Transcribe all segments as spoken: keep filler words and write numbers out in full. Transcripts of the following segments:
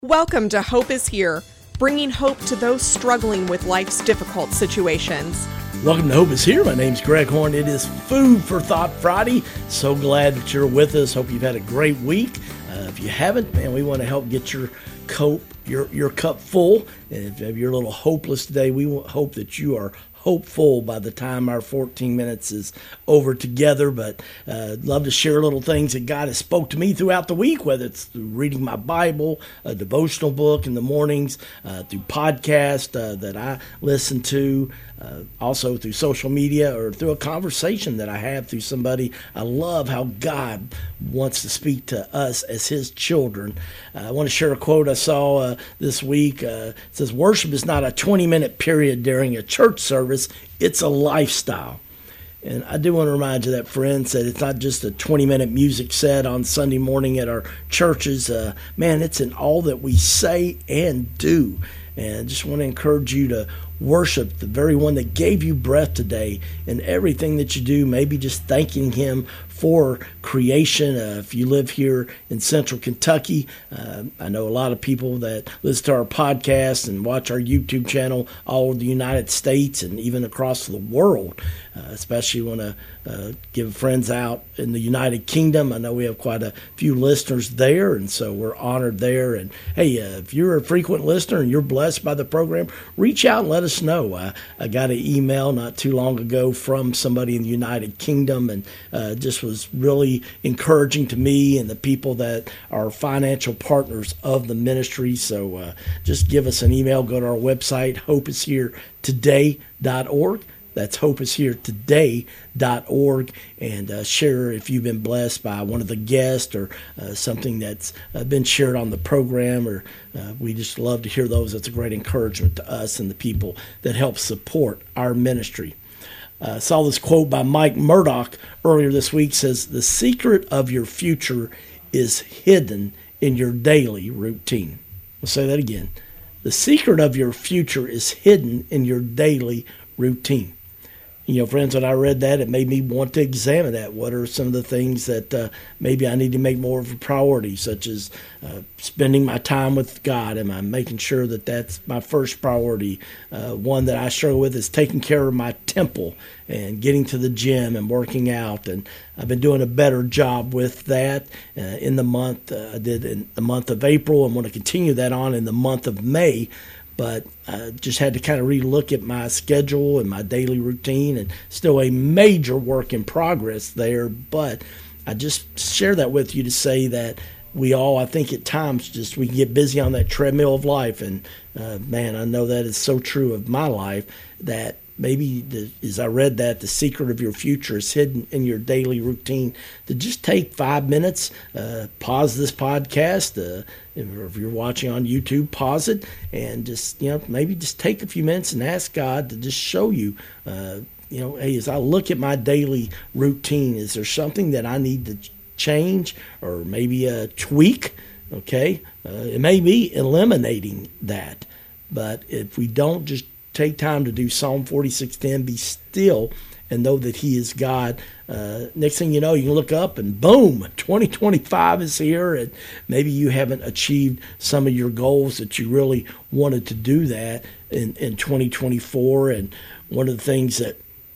Welcome to Hope is Here, bringing hope to those struggling with life's difficult situations. Welcome to Hope is Here. My name's Greg Horn. It is Food for Thought Friday. So glad that you're with us. Hope you've had a great week. Uh, if you haven't, man, we want to help get your cup, your, your cup full. And if you're a little hopeless today, we hope that you are hopeful by the time our fourteen minutes is over together. But uh, love to share little things that God has spoke to me throughout the week, whether it's through reading my Bible, a devotional book in the mornings, uh, through podcast uh, that I listen to, uh, also through social media, or through a conversation that I have through somebody. I love how God wants to speak to us as His children. Uh, I want to share a quote I saw uh, this week. Uh, it says, "Worship is not a twenty-minute period during a church service. It's a lifestyle." And I do want to remind you that, friends, that it's not just a twenty-minute music set on Sunday morning at our churches. Uh, man, it's in all that we say and do. And I just want to encourage you to worship the very one that gave you breath today in everything that you do, maybe just thanking Him for creation. Uh, if you live here in central Kentucky, uh, I know a lot of people that listen to our podcast and watch our YouTube channel all over the United States and even across the world. Uh, especially want to uh, give friends out in the United Kingdom. I know we have quite a few listeners there, and so we're honored there. And hey, uh, if you're a frequent listener and you're blessed by the program, reach out and let us know. Uh, I got an email not too long ago from somebody in the United Kingdom, and uh, just was really encouraging to me and the people that are financial partners of the ministry. So uh, just give us an email. Go to our website, hope is here today dot org. That's hope is here today dot org, and uh, share if you've been blessed by one of the guests or uh, something that's uh, been shared on the program. Or uh, we just love to hear those. It's a great encouragement to us and the people that help support our ministry. I uh, saw this quote by Mike Murdock earlier this week. Says, "The secret of your future is hidden in your daily routine." I'll say that again. The secret of your future is hidden in your daily routine. You know, friends, when I read that, it made me want to examine that. What are some of the things that uh, maybe I need to make more of a priority, such as uh, spending my time with God? Am I making sure that that's my first priority? Uh, one that I struggle with is taking care of my temple and getting to the gym and working out. And I've been doing a better job with that uh, in the month. Uh, I did in the month of April and want to continue that on in the month of May. But I just had to kind of relook at my schedule and my daily routine, and still a major work in progress there. But I just share that with you to say that we all, I think at times, just we can get busy on that treadmill of life. And uh, man, I know that is so true of my life, that maybe the, as I read that, the secret of your future is hidden in your daily routine. To just take five minutes, uh, pause this podcast. Uh, if you're watching on YouTube, pause it, and just, you know, maybe just take a few minutes and ask God to just show you, uh, you know, hey, as I look at my daily routine, is there something that I need to change or maybe a tweak? Okay, uh, it may be eliminating that, but if we don't just take time to do Psalm forty-six ten, be still and know that He is God. Uh, next thing you know, you can look up and boom, twenty twenty-five is here, and maybe you haven't achieved some of your goals that you really wanted to do that in, in twenty twenty-four. And one of the things that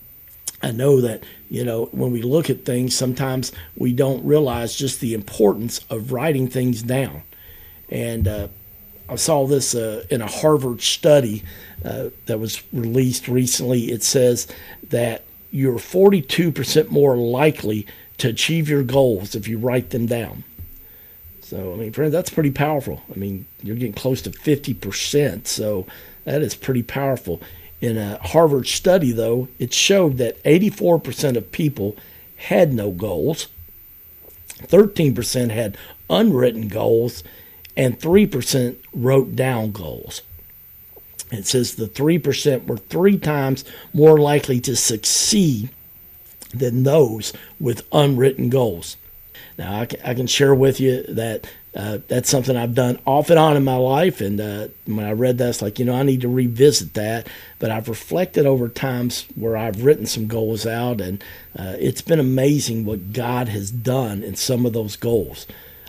I know that, you know, when we look at things, sometimes we don't realize just the importance of writing things down. And uh, I saw this uh, in a Harvard study uh, that was released recently. It says that you're forty-two percent more likely to achieve your goals if you write them down. So, I mean, friends, that's pretty powerful. I mean, you're getting close to fifty percent, so that is pretty powerful. In a Harvard study, though, it showed that eighty-four percent of people had no goals, thirteen percent had unwritten goals, and three percent wrote down goals. It says the three percent were three times more likely to succeed than those with unwritten goals. Now, I can, I can share with you that uh, that's something I've done off and on in my life, and uh, when I read that, it's like, you know, I need to revisit that. But I've reflected over times where I've written some goals out, and uh, it's been amazing what God has done in some of those goals.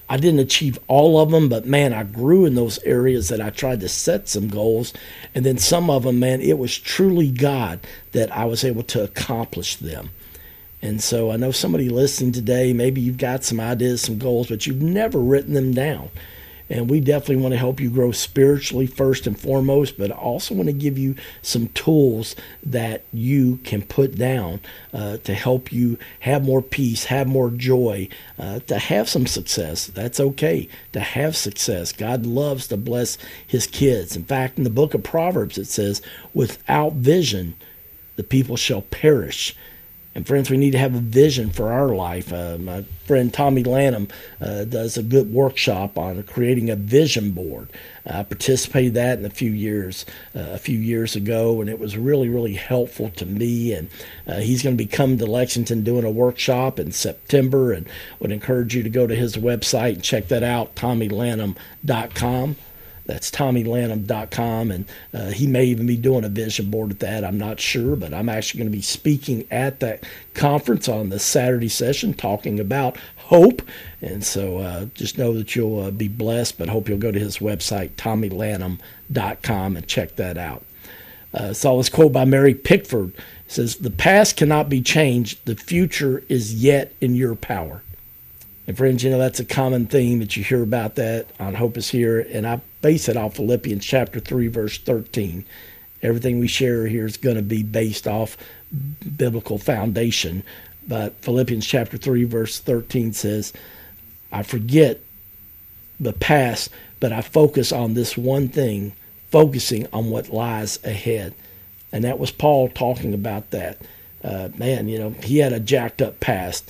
I didn't achieve all of them, but man, I grew in those areas that I tried to set some goals. And then some of them, man, it was truly God that I was able to accomplish them. And so I know somebody listening today, maybe you've got some ideas, some goals, but you've never written them down. And we definitely want to help you grow spiritually first and foremost, but I also want to give you some tools that you can put down uh, to help you have more peace, have more joy, uh, to have some success. That's okay to have success. God loves to bless his kids. In fact, in the book of Proverbs, it says, without vision, the people shall perish. And friends, we need to have a vision for our life. Uh, my friend Tommy Lanham uh, does a good workshop on creating a vision board. I participated in that in a few years, uh, a few years ago, and it was really, really helpful to me. And uh, he's going to be coming to Lexington doing a workshop in September, and would encourage you to go to his website and check that out, tommy lanham dot com. That's tommy lanham dot com, and uh, he may even be doing a vision board at that. I'm not sure, but I'm actually going to be speaking at that conference on the Saturday session talking about hope. And so uh, just know that you'll uh, be blessed, but hope you'll go to his website, tommy lanham dot com, and check that out. Uh, saw this quote by Mary Pickford. It says, "The past cannot be changed. The future is yet in your power." And friends, you know, that's a common theme that you hear about that on Hope is Here. And I base it off Philippians chapter three, verse thirteen. Everything we share here is going to be based off biblical foundation. But Philippians chapter three, verse thirteen says, "I forget the past, but I focus on this one thing, focusing on what lies ahead." And that was Paul talking about that. Uh, man, you know, he had a jacked up past.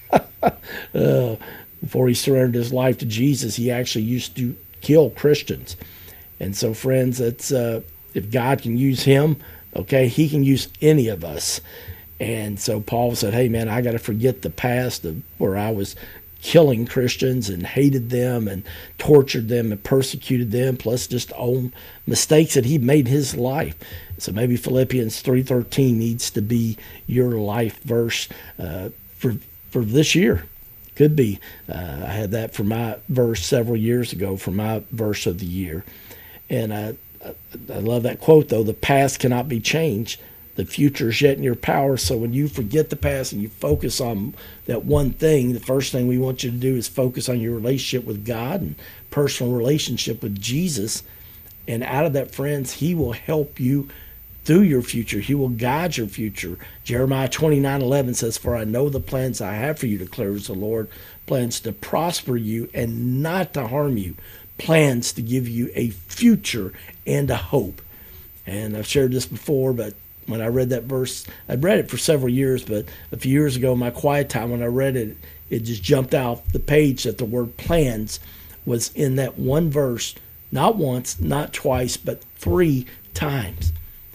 uh, before he surrendered his life to Jesus, he actually used to kill Christians. And so, friends, it's, uh, if God can use him, okay, he can use any of us. And so Paul said, hey, man, I got to forget the past of where I was killing Christians and hated them and tortured them and persecuted them, plus just own mistakes that he made in his life. So maybe Philippians three thirteen needs to be your life verse uh, for for this year. Could be. Uh, I had that for my verse several years ago, for my verse of the year. And I, I, I love that quote, though. The past cannot be changed. The future is yet in your power. So when you forget the past and you focus on that one thing, the first thing we want you to do is focus on your relationship with God and personal relationship with Jesus. And out of that, friends, he will help you through your future. He will guide your future. Jeremiah twenty-nine eleven says, "For I know the plans I have for you, declares the Lord, plans to prosper you and not to harm you, plans to give you a future and a hope." And I've shared this before, but when I read that verse, I'd read it for several years, but a few years ago in my quiet time when I read it, it just jumped out the page that the word plans was in that one verse, not once, not twice, but three times.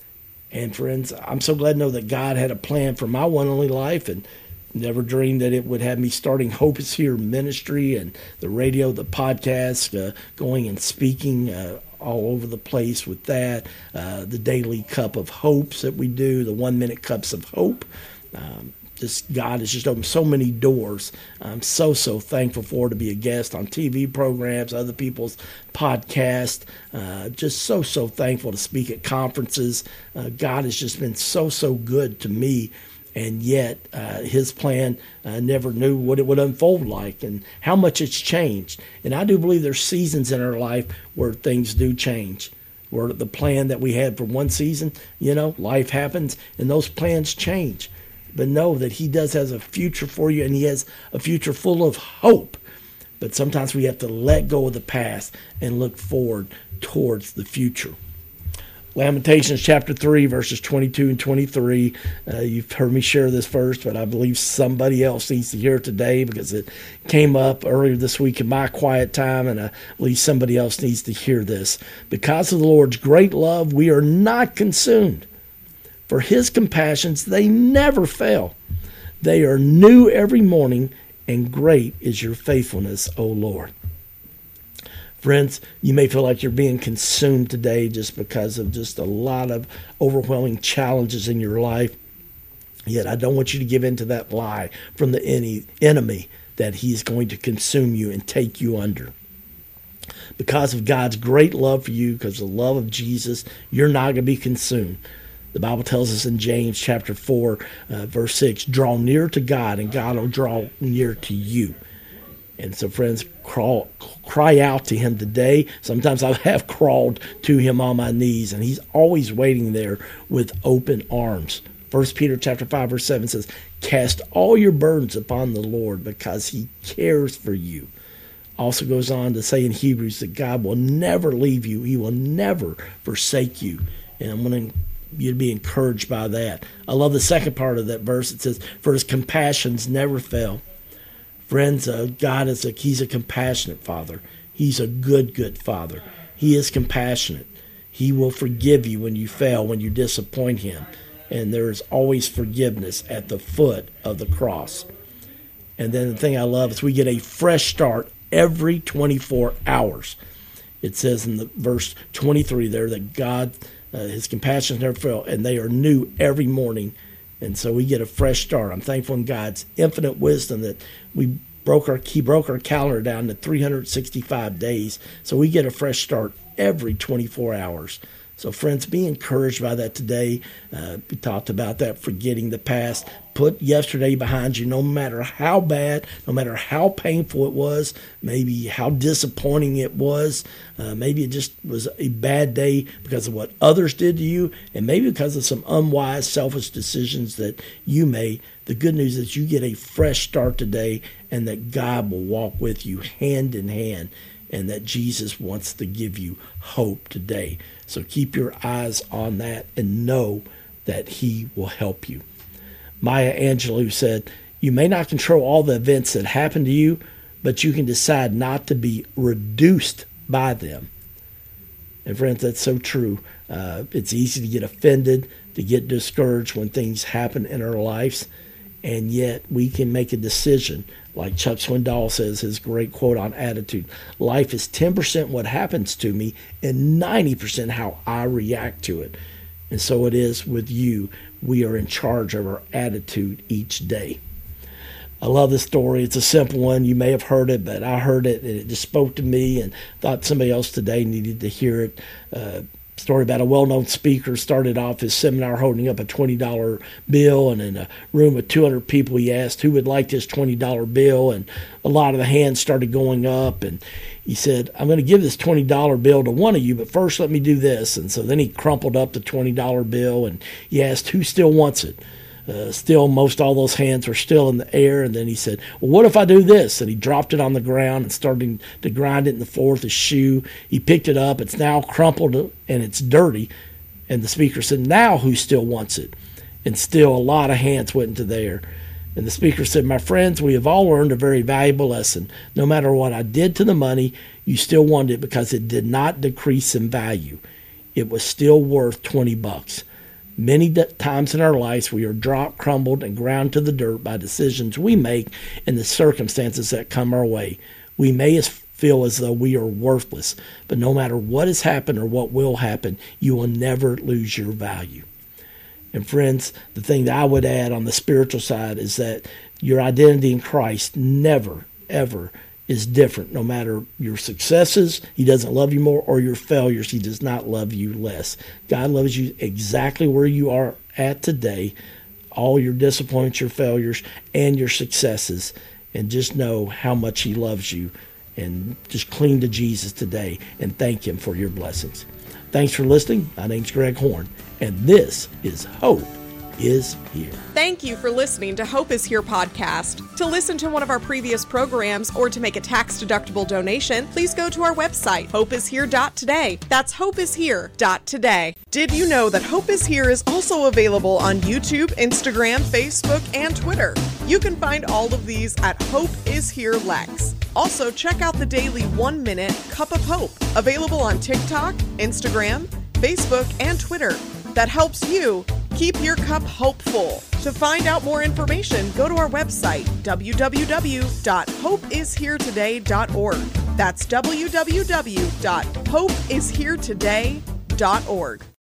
And friends, I'm so glad to know that God had a plan for my one only life, and never dreamed that it would have me starting Hope is Here ministry and the radio, the podcast, uh, going and speaking uh, all over the place with that, uh, the daily cup of hopes that we do, the one-minute cups of hope. Um, just God has just opened so many doors. I'm so, so thankful for to be a guest on T V programs, other people's podcasts. Uh, just so, so thankful to speak at conferences. Uh, God has just been so, so good to me. And yet uh, his plan uh, never knew what it would unfold like and how much it's changed. And I do believe there's seasons in our life where things do change, where the plan that we had for one season, you know, life happens and those plans change. But know that he does has a future for you, and he has a future full of hope. But sometimes we have to let go of the past and look forward towards the future. Lamentations chapter three, verses twenty-two and twenty-three. Uh, you've heard me share this verse, but I believe somebody else needs to hear it today because it came up earlier this week in my quiet time, and I believe somebody else needs to hear this. Because of the Lord's great love, we are not consumed. For his compassions, they never fail. They are new every morning, and great is your faithfulness, O Lord. Friends, you may feel like you're being consumed today just because of just a lot of overwhelming challenges in your life. Yet I don't want you to give in to that lie from the enemy that he's going to consume you and take you under. Because of God's great love for you, because of the love of Jesus, you're not going to be consumed. The Bible tells us in James chapter four, uh, verse six, draw near to God, and God will draw near to you. And so, friends, crawl, cry out to him today. Sometimes I have crawled to him on my knees, and he's always waiting there with open arms. First Peter chapter five, verse seven says, cast all your burdens upon the Lord because he cares for you. Also goes on to say in Hebrews that God will never leave you. He will never forsake you. And I'm going to you to be encouraged by that. I love the second part of that verse. It says, for his compassions never fail. Friends, uh, God is a, he's a compassionate Father. He's a good, good Father. He is compassionate. He will forgive you when you fail, when you disappoint him. And there is always forgiveness at the foot of the cross. And then the thing I love is we get a fresh start every twenty-four hours. It says in the verse twenty-three there that God, uh, his compassions never fail, and they are new every morning. And so we get a fresh start. I'm thankful in God's infinite wisdom that we broke our he broke our calendar down to three hundred sixty-five days. So we get a fresh start every twenty-four hours. So friends, be encouraged by that today. Uh, we talked about that, forgetting the past. Put yesterday behind you, no matter how bad, no matter how painful it was, maybe how disappointing it was. Uh, maybe it just was a bad day because of what others did to you, and maybe because of some unwise, selfish decisions that you made. The good news is you get a fresh start today, and that God will walk with you hand in hand, and that Jesus wants to give you hope today. So keep your eyes on that and know that he will help you. Maya Angelou said, you may not control all the events that happen to you, but you can decide not to be reduced by them. And friends, that's so true. Uh, it's easy to get offended, to get discouraged when things happen in our lives. And yet we can make a decision. Like Chuck Swindoll says, his great quote on attitude, life is ten percent what happens to me and ninety percent how I react to it. And so it is with you. We are in charge of our attitude each day. I love this story. It's a simple one. You may have heard it, but I heard it, and it just spoke to me and thought somebody else today needed to hear it. Uh, story about a well-known speaker started off his seminar holding up a twenty dollar bill, and in a room of two hundred people he asked who would like this twenty dollar bill, and a lot of the hands started going up, and he said, I'm going to give this twenty dollar bill to one of you, but first let me do this. And so then he crumpled up the twenty dollar bill, and he asked who still wants it. Uh, still, most all those hands were still in the air. And then he said, well, what if I do this? And he dropped it on the ground and started to grind it in the floor with his shoe. He picked it up. It's now crumpled and it's dirty. And the speaker said, now who still wants it? And still a lot of hands went into the air. And the speaker said, my friends, we have all learned a very valuable lesson. No matter what I did to the money, you still wanted it because it did not decrease in value. It was still worth twenty bucks. Many times in our lives, we are dropped, crumbled, and ground to the dirt by decisions we make and the circumstances that come our way. We may feel as though we are worthless, but no matter what has happened or what will happen, you will never lose your value. And friends, the thing that I would add on the spiritual side is that your identity in Christ never, ever is different. No matter your successes, he doesn't love you more, or your failures, he does not love you less. God loves you exactly where you are at today, all your disappointments, your failures, and your successes. And just know how much he loves you. And just cling to Jesus today and thank him for your blessings. Thanks for listening. My name's Greg Horn, and this is Hope is Here. Thank you for listening to Hope is Here podcast. To listen to one of our previous programs or to make a tax-deductible donation, please go to our website, hope is here dot today. That's hope is here dot today. Did you know that Hope is Here is also available on YouTube, Instagram, Facebook, and Twitter? You can find all of these at Hope is Here Lex. Also, check out the daily one-minute Cup of Hope, available on TikTok, Instagram, Facebook, and Twitter. That helps you keep your cup hopeful. To find out more information, go to our website, w w w dot hope is here today dot org. That's w w w dot hope is here today dot org.